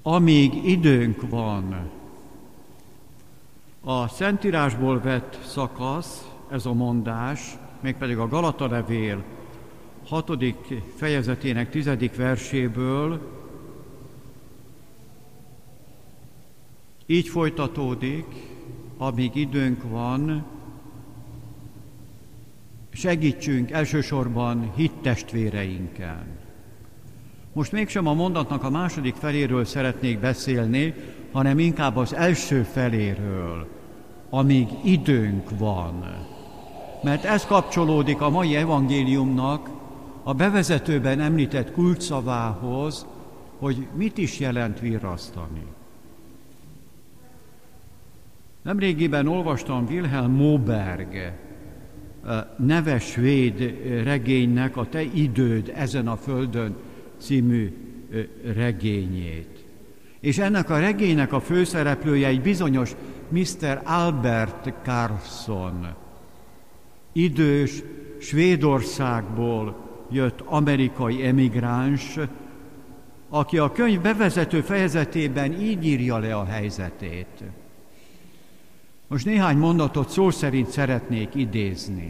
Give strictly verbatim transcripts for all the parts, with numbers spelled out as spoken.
amíg időnk van. A Szentírásból vett szakasz, ez a mondás, mégpedig a Galata levél hatodik fejezetének tizedik verséből így folytatódik, amíg időnk van, segítsünk elsősorban hittestvéreinkkel. Most mégsem a mondatnak a második feléről szeretnék beszélni, hanem inkább az első feléről, amíg időnk van. Mert ez kapcsolódik a mai evangéliumnak a bevezetőben említett kulcsszavához, hogy mit is jelent virrasztani. Nemrégiben olvastam Wilhelm Moberg neves svéd regénynek a Te időd ezen a földön című regényét. És ennek a regénynek a főszereplője egy bizonyos miszter Albert Carlson, idős Svédországból jött amerikai emigráns, aki a könyv bevezető fejezetében így írja le a helyzetét. Most néhány mondatot szó szerint szeretnék idézni.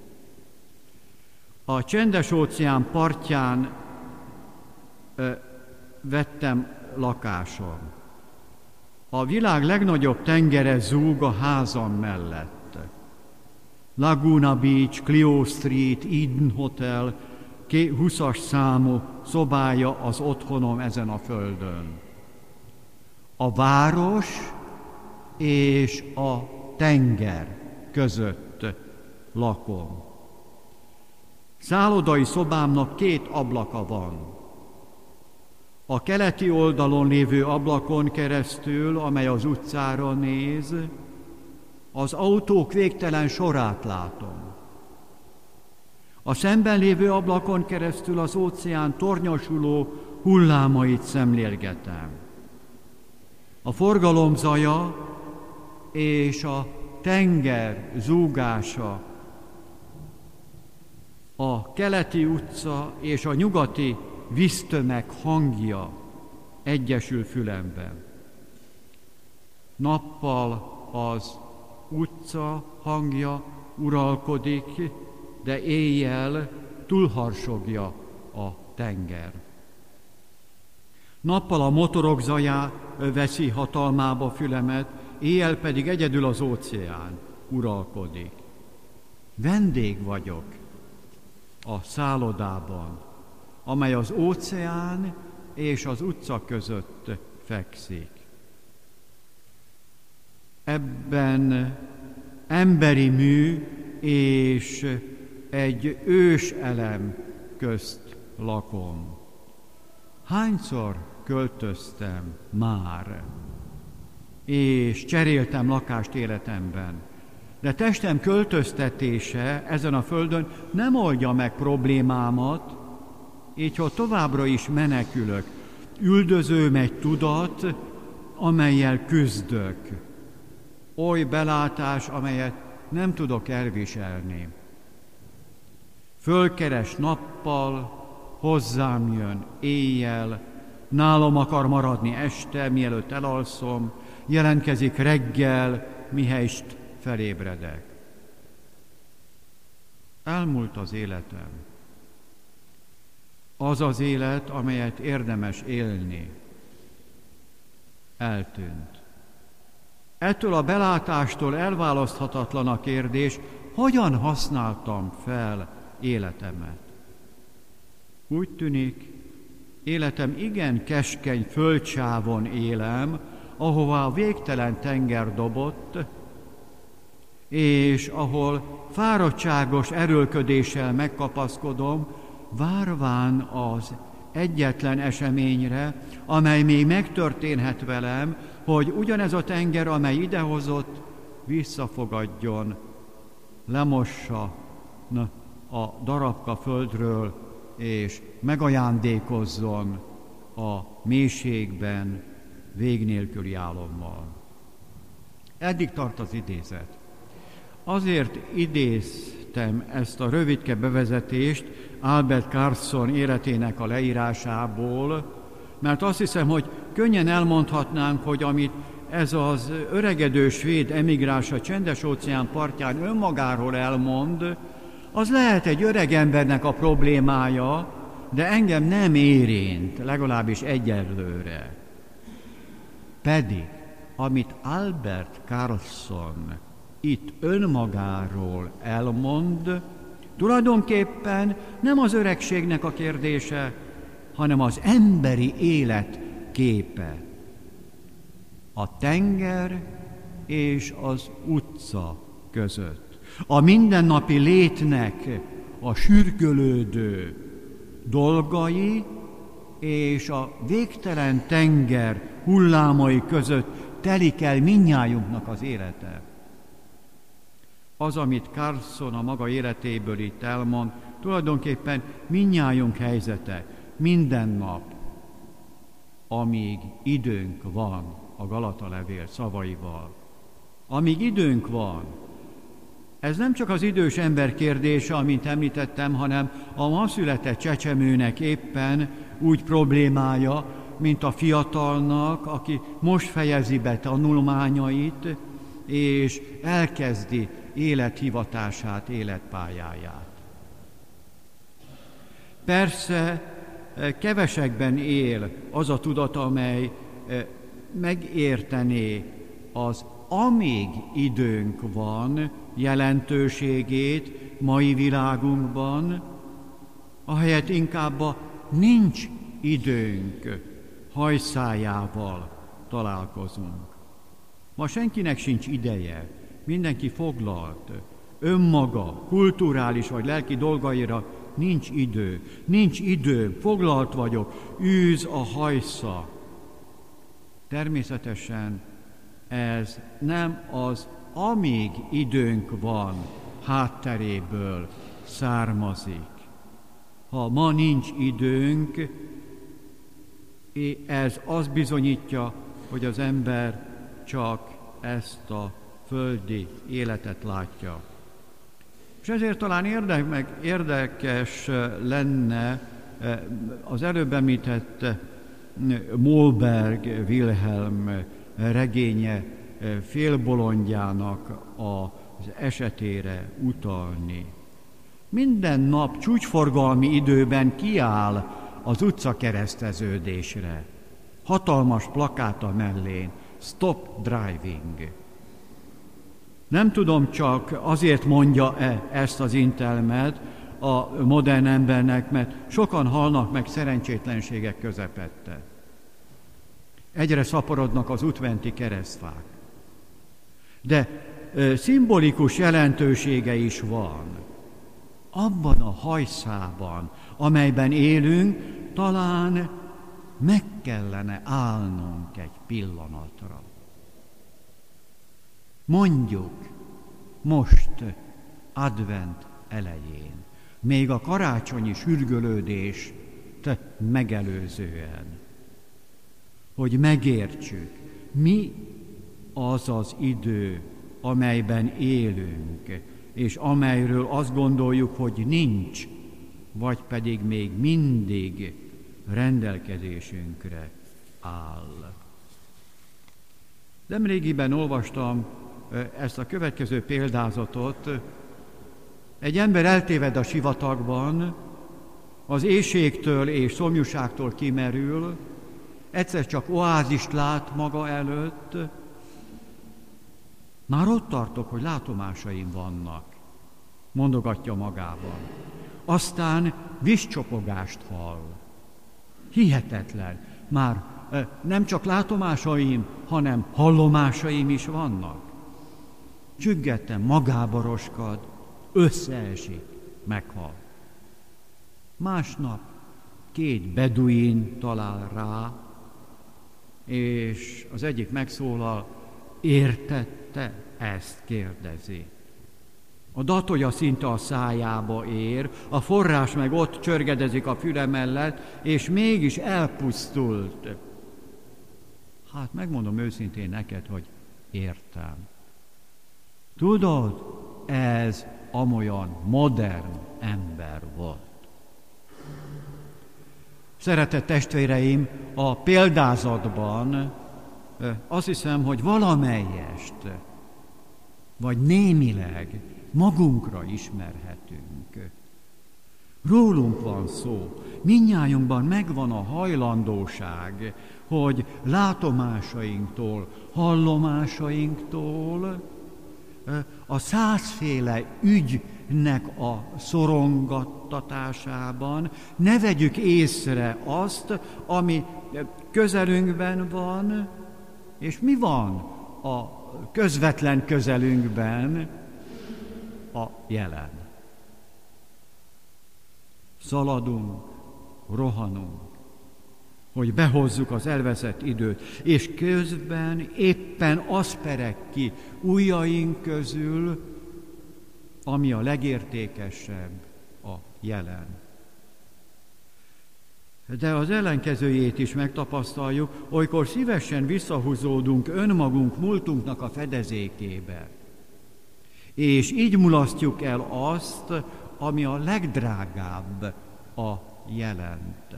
A Csendes-óceán partján ö, vettem lakásom. A világ legnagyobb tengere zúg a házam mellett. Laguna Beach, Clio Street, Eden Hotel, húszas számú szobája az otthonom ezen a földön. A város és a tenger között lakom. Szállodai szobámnak két ablaka van. A keleti oldalon lévő ablakon keresztül, amely az utcára néz, az autók végtelen sorát látom. A szemben lévő ablakon keresztül az óceán tornyosuló hullámait szemlélgetem. A forgalom zaja és a tenger zúgása, a keleti utca és a nyugati víztömeg hangja egyesül fülemben. Nappal az utca hangja uralkodik, de éjjel túlharsogja a tenger. Nappal a motorok zajá veszi hatalmába fülemet, éjjel pedig egyedül az óceán uralkodik. Vendég vagyok a szállodában, amely az óceán és az utca között fekszik. Ebben emberi mű és egy ős elem közt lakom. Hányszor költöztem már, és cseréltem lakást életemben, de testem költöztetése ezen a földön nem oldja meg problémámat, így hogy továbbra is menekülök. Üldözőm egy tudat, amellyel küzdök. Oly belátás, amelyet nem tudok elviselni. Fölkeres nappal, hozzám jön éjjel, nálam akar maradni este, mielőtt elalszom, jelentkezik reggel, mihelyst felébredek. Elmúlt az életem. Az az élet, amelyet érdemes élni. Eltűnt. Ettől a belátástól elválaszthatatlan a kérdés, hogyan használtam fel életemet. Úgy tűnik, életem igen keskeny földsávon élem, ahová a végtelen tenger dobott, és ahol fáradtságos erőlködéssel megkapaszkodom, várván az egyetlen eseményre, amely még megtörténhet velem, hogy ugyanez a tenger, amely idehozott, visszafogadjon, lemossa a darabka földről, és megajándékozzon a mélységben vég nélküli álommal. Eddig tart az idézet. Azért idéztem ezt a rövidke bevezetést Albert Carlson életének a leírásából, Mert azt hiszem, hogy könnyen elmondhatnánk, hogy amit ez az öregedő svéd emigráns a Csendes-óceán partján önmagáról elmond, az lehet egy öreg embernek a problémája, de engem nem érint, legalábbis egyelőre. Pedig, amit Albert Carlson itt önmagáról elmond, tulajdonképpen nem az öregségnek a kérdése, hanem az emberi élet képe. A tenger és az utca között. A mindennapi létnek a sürgölődő dolgai és a végtelen tenger hullámai között telik el mindnyájunknak az élete. Az, amit Carlson a maga életéből itt elmond, tulajdonképpen mindnyájunk helyzete, minden nap, amíg időnk van, a Galata levél szavaival. Amíg időnk van, ez nem csak az idős ember kérdése, amint említettem, hanem a ma született csecsemőnek éppen úgy problémája, mint a fiatalnak, aki most fejezi be tanulmányait, és elkezdi élethivatását, életpályáját. Persze kevesekben él az a tudat, amely megértené az amíg időnk van jelentőségét mai világunkban, ahelyett inkább a nincs időnk hajszájával találkozunk. Ma senkinek sincs ideje, mindenki foglalt, önmaga, kulturális vagy lelki dolgaira nincs idő, nincs idő, foglalt vagyok, űz a hajsza. Természetesen ez nem az amíg időnk van hátteréből származik. Ha ma nincs időnk, ez azt bizonyítja, hogy az ember csak ezt a földi életet látja. És ezért talán érdekes lenne az előbb említett Mollberg Wilhelm regénye félbolondjának az esetére utalni. Minden nap csúcsforgalmi időben kiáll az utcakereszteződésre. Hatalmas plakáta mellén, Stop Driving. Nem tudom, csak azért mondja-e ezt az intelmet a modern embernek, mert sokan halnak meg szerencsétlenségek közepette. Egyre szaporodnak az útventi keresztfák. De ö, szimbolikus jelentősége is van. Abban a hajszában, amelyben élünk, talán meg kellene állnunk egy pillanatra. Mondjuk most advent elején, még a karácsonyi sürgölődést megelőzően, hogy megértsük, mi az az idő, amelyben élünk, és amelyről azt gondoljuk, hogy nincs, vagy pedig még mindig rendelkezésünkre áll. Nemrégiben olvastam ezt a következő példázatot. Egy ember eltéved a sivatagban, az éhségtől és szomjúságtól kimerül, egyszer csak oázist lát maga előtt. Már ott tartok, hogy látomásaim vannak, mondogatja magában. Aztán vízcsopogást hall. Hihetetlen, már nem csak látomásaim, hanem hallomásaim is vannak. Csüggetten magába roskad, összeesik, meghal. Másnap két beduin talál rá, és az egyik megszólal, értette, ezt kérdezi. A datolya szinte a szájába ér, a forrás meg ott csörgedezik a füle mellett, és mégis elpusztult. Hát megmondom őszintén neked, hogy értem. Tudod, ez amolyan modern ember volt. Szeretett testvéreim, a példázatban azt hiszem, hogy valamelyest, vagy némileg magunkra ismerhetünk. Rólunk van szó, mindnyájunkban megvan a hajlandóság, hogy látomásainktól, hallomásainktól, a százféle ügynek a szorongattatásában ne vegyük észre azt, ami közelünkben van, és mi van a közvetlen közelünkben, a jelen. Szaladunk, rohanunk, hogy behozzuk az elveszett időt, és közben éppen az pereg ki ujjaink közül, ami a legértékesebb, a jelen. De az ellenkezőjét is megtapasztaljuk, olykor szívesen visszahúzódunk önmagunk múltunknak a fedezékébe, és így mulasztjuk el azt, ami a legdrágább, a jelent.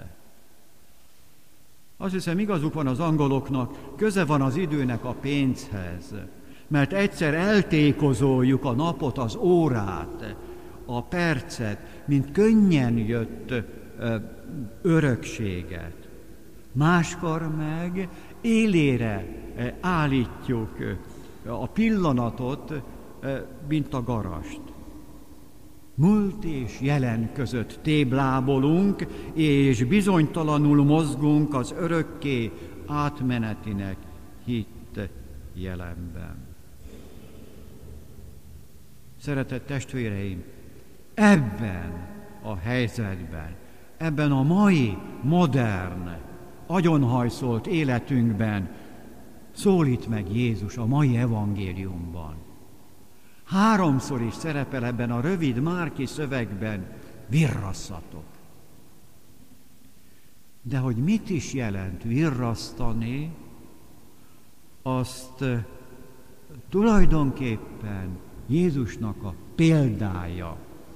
Azt hiszem, igazuk van az angoloknak, köze van az időnek a pénzhez, mert egyszer eltékozoljuk a napot, az órát, a percet, mint könnyen jött ö, örökséget. Máskor meg élére állítjuk a pillanatot, mint a garast. Múlt és jelen között téblábolunk, és bizonytalanul mozgunk az örökké átmenetinek hitt jelenben. Szeretett testvéreim, ebben a helyzetben, ebben a mai, modern, agyonhajszolt életünkben szólít meg Jézus a mai evangéliumban. Háromszor is szerepel ebben a rövid márki szövegben, virrasszatok. De hogy mit is jelent virrasztani, azt tulajdonképpen Jézusnak a példája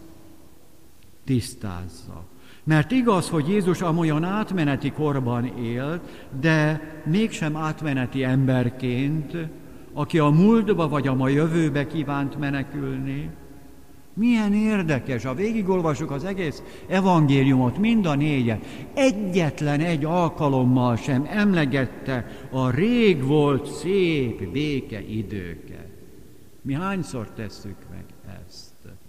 tisztázza. Mert igaz, hogy Jézus amolyan átmeneti korban élt, de mégsem átmeneti emberként, aki a múltba vagy a ma jövőbe kívánt menekülni. Milyen érdekes, ha végigolvasjuk az egész evangéliumot, mind a négyet, egyetlen egy alkalommal sem emlegette a rég volt szép béke időket. Mi hányszor tesszük meg ezt?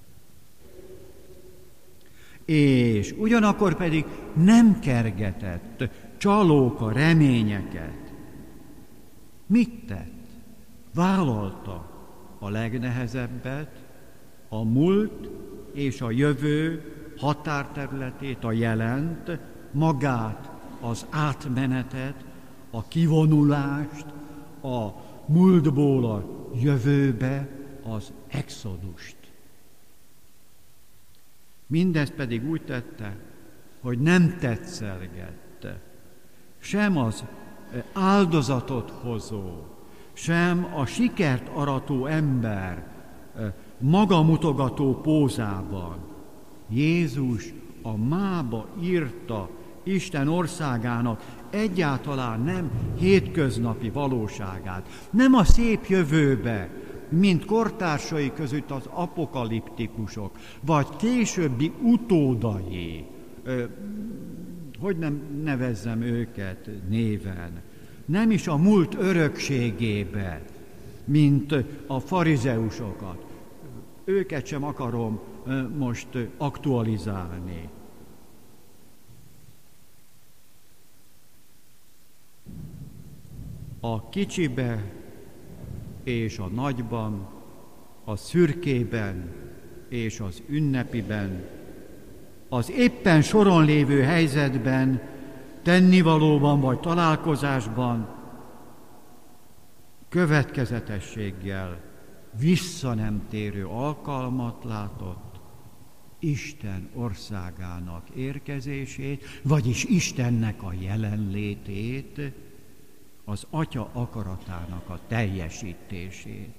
És ugyanakkor pedig nem kergetett csalóka reményeket. Mit tett? Vállalta a legnehezebbet, a múlt és a jövő határterületét, a jelent, magát, az átmenetet, a kivonulást, a múltból a jövőbe, az exodust. Mindezt pedig úgy tette, hogy nem tetszelgette, sem az áldozatot hozó, sem a sikert arató ember magamutogató pózában. Jézus a mába írta Isten országának egyáltalán nem hétköznapi valóságát, nem a szép jövőbe, mint kortársai között az apokaliptikusok, vagy későbbi utódai, hogy nem nevezzem őket néven, nem is a múlt örökségébe, mint a farizeusokat. Őket sem akarom most aktualizálni. A kicsibe és a nagyban, a szürkében és az ünnepiben, az éppen soron lévő helyzetben, tennivalóban vagy találkozásban következetességgel vissza nem térő alkalmat látott Isten országának érkezését, vagyis Istennek a jelenlétét, az Atya akaratának a teljesítését.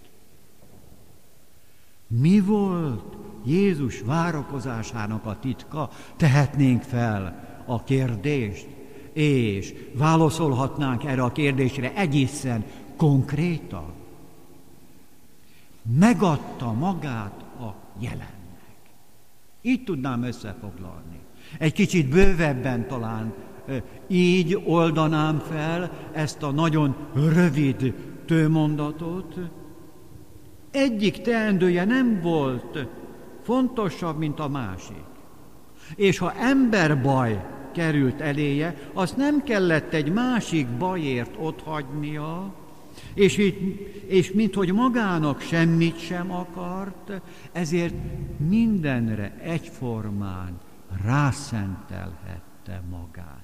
Mi volt Jézus várakozásának a titka? Tehetnénk fel a kérdést. És válaszolhatnánk erre a kérdésre egészen konkrétan. Megadta magát a jelennek. Így tudnám összefoglalni. Egy kicsit bővebben talán így oldanám fel ezt a nagyon rövid tőmondatot. Egyik teendője nem volt fontosabb, mint a másik. És ha emberbaj került eléje, azt nem kellett egy másik bajért otthagynia, és, így, és minthogy magának semmit sem akart, ezért mindenre egyformán rászentelhette magát.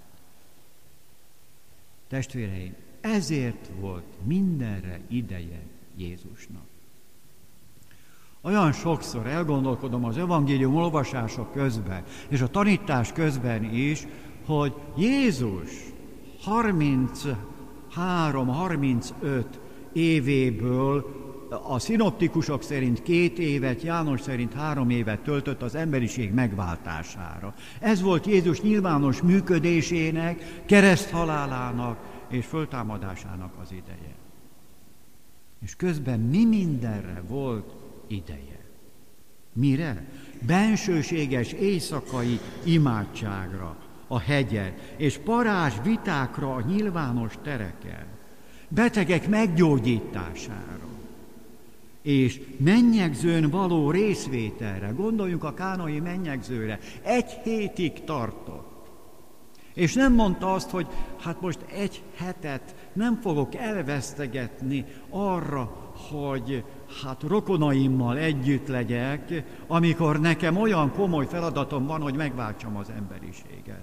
Testvéreim, ezért volt mindenre ideje Jézusnak. Olyan sokszor elgondolkodom az evangélium olvasása közben, és a tanítás közben is, hogy Jézus harminchárom harmincöt évéből a szinoptikusok szerint két évet, János szerint három évet töltött az emberiség megváltására. Ez volt Jézus nyilvános működésének, kereszthalálának és föltámadásának az ideje. És közben mi mindenre volt ideje. Mire? Bensőséges éjszakai imádságra, a hegyen, és parázs vitákra a nyilvános tereken, betegek meggyógyítására, és mennyegzőn való részvételre, gondoljunk a kánai mennyegzőre, egy hétig tartott. És nem mondta azt, hogy hát most egy hetet nem fogok elvesztegetni arra, hogy hát rokonaimmal együtt legyek, amikor nekem olyan komoly feladatom van, hogy megváltsam az emberiséget.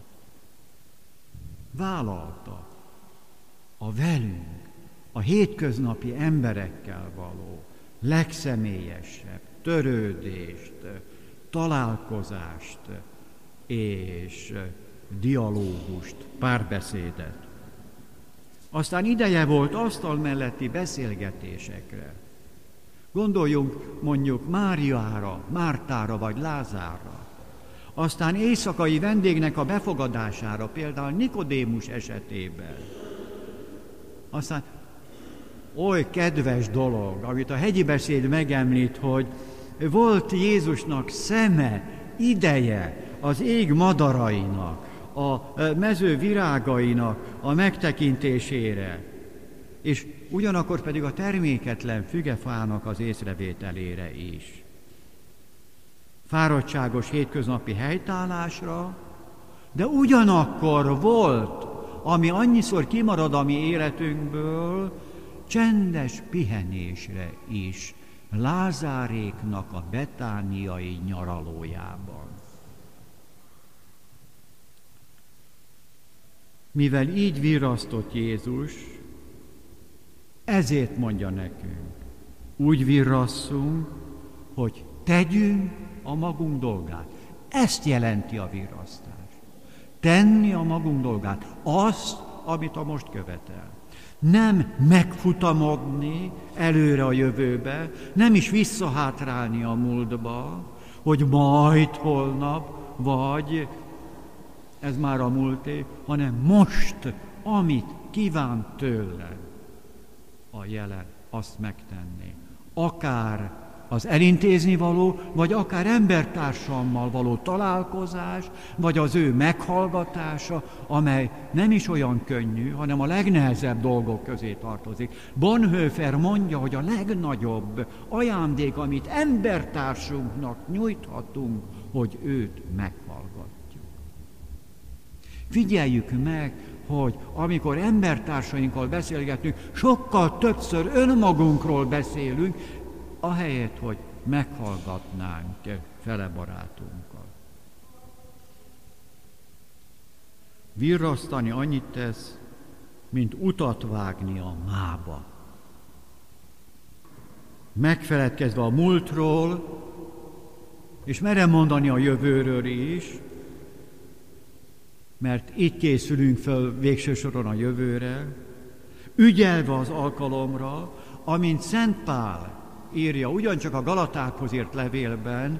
Vállalta a velünk, a hétköznapi emberekkel való legszemélyesebb törődést, találkozást és dialógust, párbeszédet. Aztán ideje volt asztal melletti beszélgetésekre. Gondoljunk mondjuk Máriára, Mártára vagy Lázárra. Aztán éjszakai vendégnek a befogadására, például Nikodémus esetében. Aztán oly kedves dolog, amit a hegyi beszéd megemlít, hogy volt Jézusnak szeme, ideje az ég madarainak, a mező virágainak a megtekintésére, és ugyanakkor pedig a terméketlen fügefának az észrevételére is. Fáradtságos hétköznapi helytállásra, de ugyanakkor volt, ami annyiszor kimarad a mi életünkből, csendes pihenésre is, Lázáréknak a betániai nyaralójában. Mivel így virrasztott Jézus, ezért mondja nekünk, úgy virrasszunk, hogy tegyünk a magunk dolgát. Ezt jelenti a virrasztás. Tenni a magunk dolgát, azt, amit a most követel. Nem megfutamodni előre a jövőbe, nem is visszahátrálni a múltba, hogy majd holnap, vagy ez már a múlté, hanem most, amit kíván tőle a jelen, azt megtenni. Akár az elintézni való, vagy akár embertársammal való találkozás, vagy az ő meghallgatása, amely nem is olyan könnyű, hanem a legnehezebb dolgok közé tartozik. Bonhoeffer mondja, hogy a legnagyobb ajándék, amit embertársunknak nyújthatunk, hogy őt meghallgatjuk. Figyeljük meg, hogy amikor embertársainkkal beszélgetünk, sokkal többször önmagunkról beszélünk, ahelyett, hogy meghallgatnánk fele barátunkat. Virrasztani annyit tesz, mint utat vágni a mába. Megfeledkezve a múltról, és merem mondani a jövőről is, mert így készülünk föl végső soron a jövőre, ügyelve az alkalomra, amint Szent Pál írja ugyancsak a Galatákhoz írt levélben,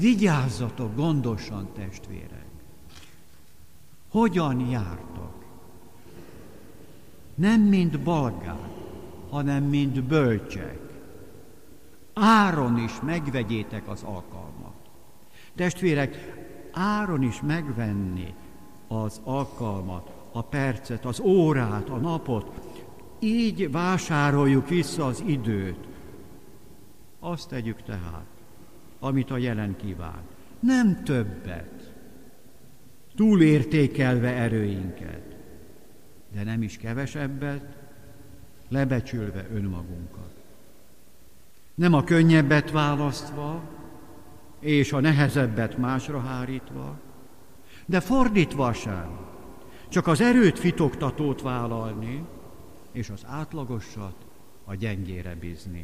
vigyázzatok gondosan, testvérek! Hogyan jártok? Nem mint balgák, hanem mint bölcsek. Áron is megvegyétek az alkalmat. Testvérek, áron is megvenni az alkalmat, a percet, az órát, a napot. Így vásároljuk vissza az időt. Azt tegyük tehát, amit a jelen kíván. Nem többet, túlértékelve erőinket, de nem is kevesebbet, lebecsülve önmagunkat. Nem a könnyebbet választva, és a nehezebbet másra hárítva, de fordítva sem, csak az erőt fitoktatót vállalni, és az átlagosat a gyengére bízni.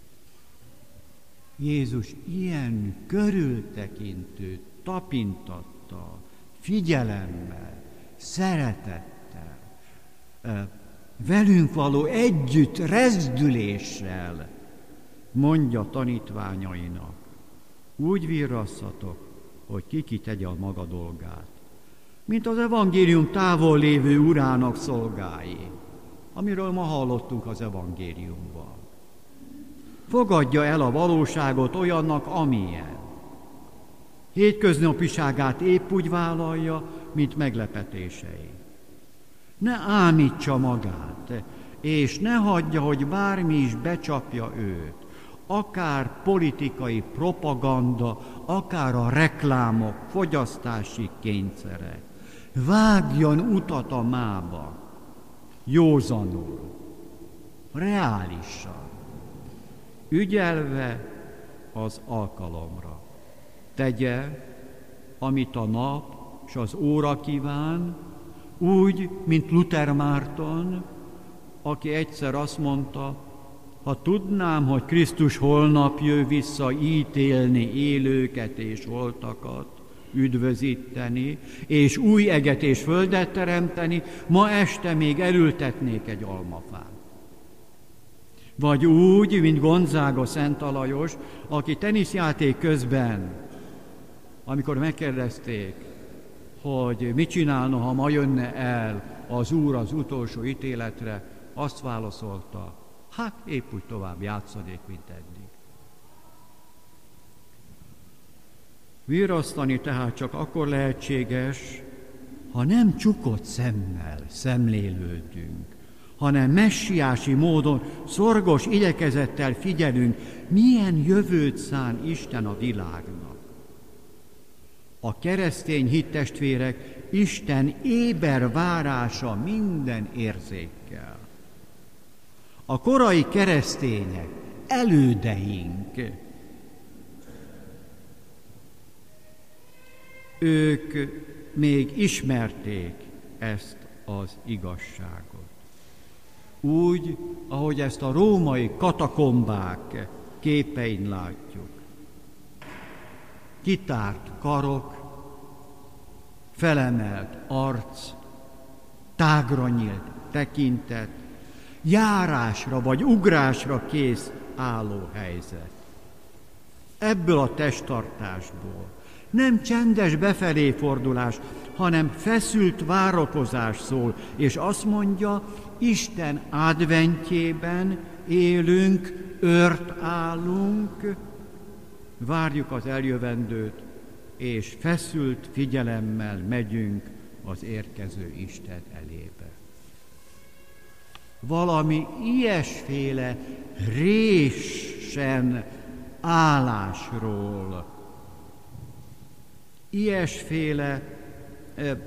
Jézus ilyen körültekintő, tapintattal, figyelemmel, szeretettel, velünk való együtt rezdüléssel mondja tanítványainak, úgy virrasszatok, hogy ki ki tegye a maga dolgát, mint az evangélium távol lévő urának szolgái, amiről ma hallottunk az evangéliumban. Fogadja el a valóságot olyannak, amilyen. Hétköznapiságát épp úgy vállalja, mint meglepetései. Ne ámítsa magát, és ne hagyja, hogy bármi is becsapja őt, akár politikai propaganda, akár a reklámok, fogyasztási kényszerek. Vágjon utat a mába, józanul, reálisan, ügyelve az alkalomra. Tegye, amit a nap és az óra kíván, úgy, mint Luther Márton, aki egyszer azt mondta, ha tudnám, hogy Krisztus holnap jön vissza ítélni élőket és holtakat, üdvözíteni, és új eget és földet teremteni, ma este még elültetnék egy almafát. Vagy úgy, mint Gonzaga Szent Alajos, aki teniszjáték közben, amikor megkérdezték, hogy mit csinálna, ha ma jönne el az Úr az utolsó ítéletre, azt válaszolta, hát épp úgy tovább játszanék, mint eddig. Virrasztani tehát csak akkor lehetséges, ha nem csukott szemmel szemlélődünk, hanem messiási módon, szorgos igyekezettel figyelünk, milyen jövőt szán Isten a világnak. A keresztény hittestvérek Isten éber várása minden érzékkel. A korai keresztények, elődeink, ők még ismerték ezt az igazságot. Úgy, ahogy ezt a római katakombák képein látjuk. Kitárt karok, felemelt arc, tágra nyílt tekintet, járásra vagy ugrásra kész álló helyzet. Ebből a testtartásból nem csendes befelé fordulás, hanem feszült várakozás szól, és azt mondja, Isten adventjében élünk, ört állunk, várjuk az eljövendőt, és feszült figyelemmel megyünk az érkező Isten elébe. Valami ilyesféle résen állásról, ilyesféle eh,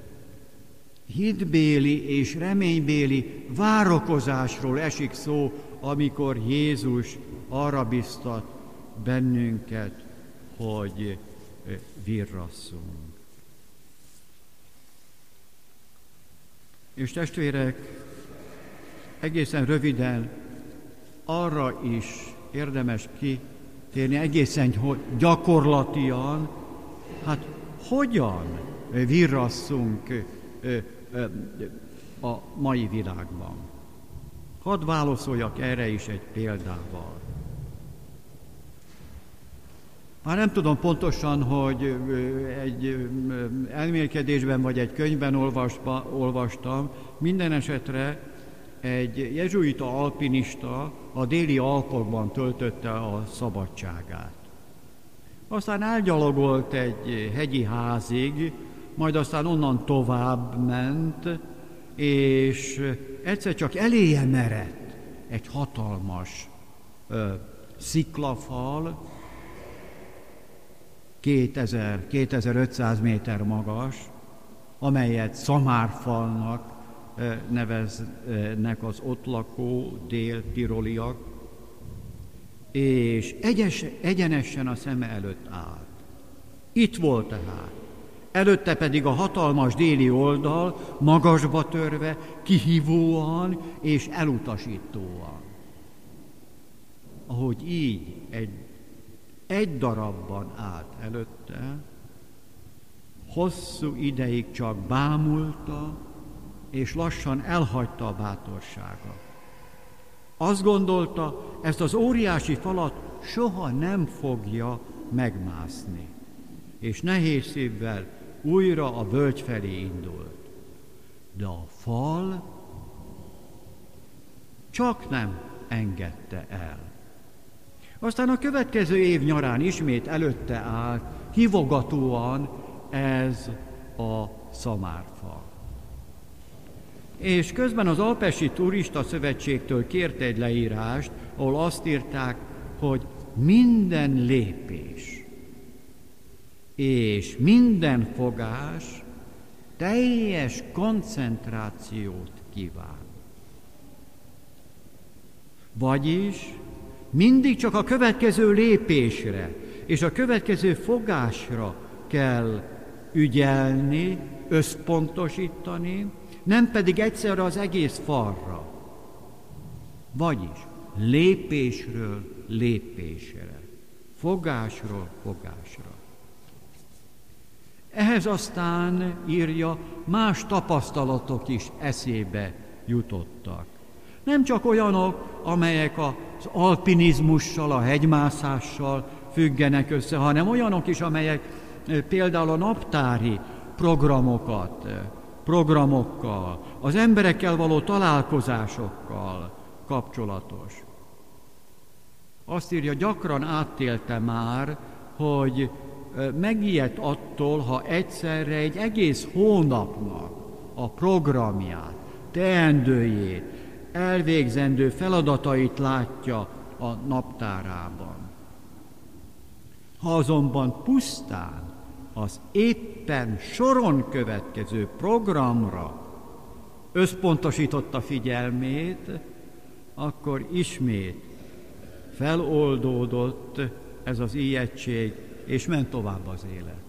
hitbéli és reménybéli várakozásról esik szó, amikor Jézus arra biztat bennünket, hogy virrasszunk. És testvérek, egészen röviden arra is érdemes kitérni, egészen gyakorlatian, hát hogyan virrasszunk a mai világban. Hadd válaszoljak erre is egy példával. Már nem tudom pontosan, hogy egy elmélkedésben vagy egy könyvben olvastam, minden esetre egy jezsuita alpinista a déli Alpokban töltötte a szabadságát. Aztán elgyalogolt egy hegyi házig, majd aztán onnan tovább ment, és egyszer csak eléje merett egy hatalmas ö, sziklafal, kétezer-kétezer-ötszáz méter magas, amelyet szamárfalnak neveznek az ott lakó dél-tiroliak, és egyes, egyenesen a szeme előtt állt. Itt volt tehát. Előtte pedig a hatalmas déli oldal, magasba törve, kihívóan és elutasítóan. Ahogy így egy, egy darabban állt előtte, hosszú ideig csak bámulta, és lassan elhagyta a bátorsága. Azt gondolta, ezt az óriási falat soha nem fogja megmászni, és nehéz szívvel újra a völgy felé indult. De a fal csak nem engedte el. Aztán a következő év nyarán ismét előtte állt, hívogatóan ez a szamárfal. És közben az Alpesi Turista Szövetségtől kért egy leírást, ahol azt írták, hogy minden lépés és minden fogás teljes koncentrációt kíván. Vagyis mindig csak a következő lépésre és a következő fogásra kell ügyelni, összpontosítani, nem pedig egyszerre az egész falra. Vagyis lépésről lépésre, fogásról fogásra. Ehhez aztán, írja, más tapasztalatok is eszébe jutottak. Nem csak olyanok, amelyek az alpinizmussal, a hegymászással függenek össze, hanem olyanok is, amelyek például a naptári programokat, programokkal, az emberekkel való találkozásokkal kapcsolatos. Azt írja, gyakran átélte már, hogy megijedt attól, ha egyszerre egy egész hónapnak a programját, teendőjét, elvégzendő feladatait látja a naptárában. Ha azonban pusztán az éppen soron következő programra összpontosította figyelmét, akkor ismét feloldódott ez az ijegység, és ment tovább az élet.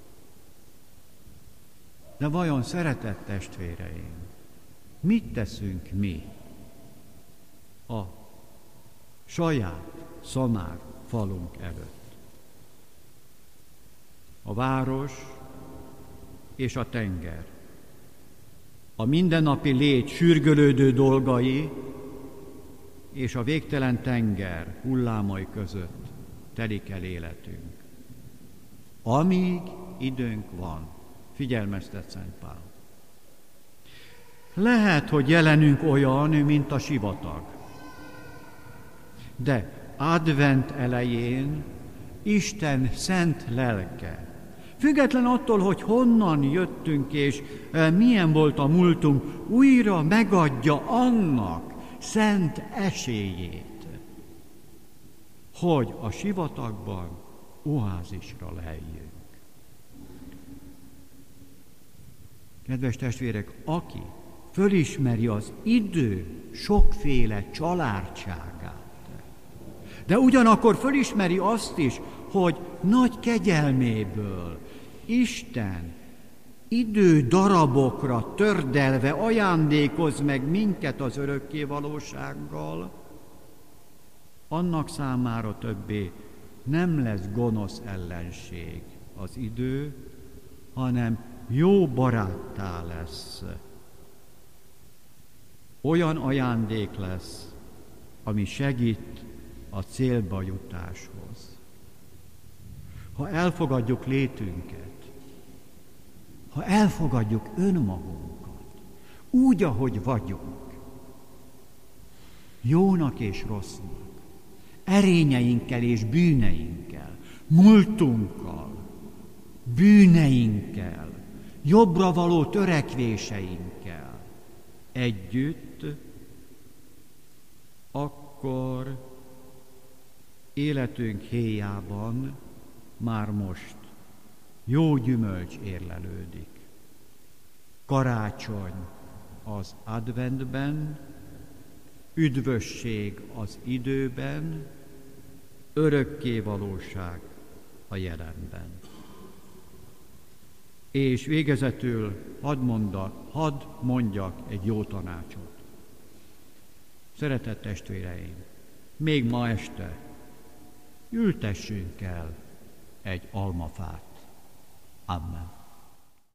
De vajon, szeretett testvéreim, mit teszünk mi a saját szamár falunk előtt? A város és a tenger, a mindennapi lét sürgölődő dolgai és a végtelen tenger hullámai között telik el életünk. Amíg időnk van, figyelmeztet Szent Pál. Lehet, hogy jelenünk olyan, mint a sivatag, de advent elején Isten szent lelke, független attól, hogy honnan jöttünk és milyen volt a múltunk, újra megadja annak szent esélyét, hogy a sivatagban oázisra leheljünk. Kedves testvérek, aki fölismeri az idő sokféle családságát, de ugyanakkor fölismeri azt is, hogy nagy kegyelméből Isten idő darabokra tördelve ajándékoz meg minket az örökké valósággal, annak számára többé nem lesz gonosz ellenség az idő, hanem jó baráttá lesz. Olyan ajándék lesz, ami segít a célba jutáshoz. Ha elfogadjuk létünket, ha elfogadjuk önmagunkat, úgy, ahogy vagyunk, jónak és rossznak, erényeinkkel és bűneinkkel, múltunkkal, bűneinkkel, jobbra való törekvéseinkkel együtt, akkor életünk héjában már most jó gyümölcs érlelődik. Karácsony az adventben, üdvösség az időben, örökké valóság a jelenben. És végezetül hadd, mondak, hadd mondjak egy jó tanácsot. Szeretett testvéreim, még ma este ültessünk el egy almafát. Amen.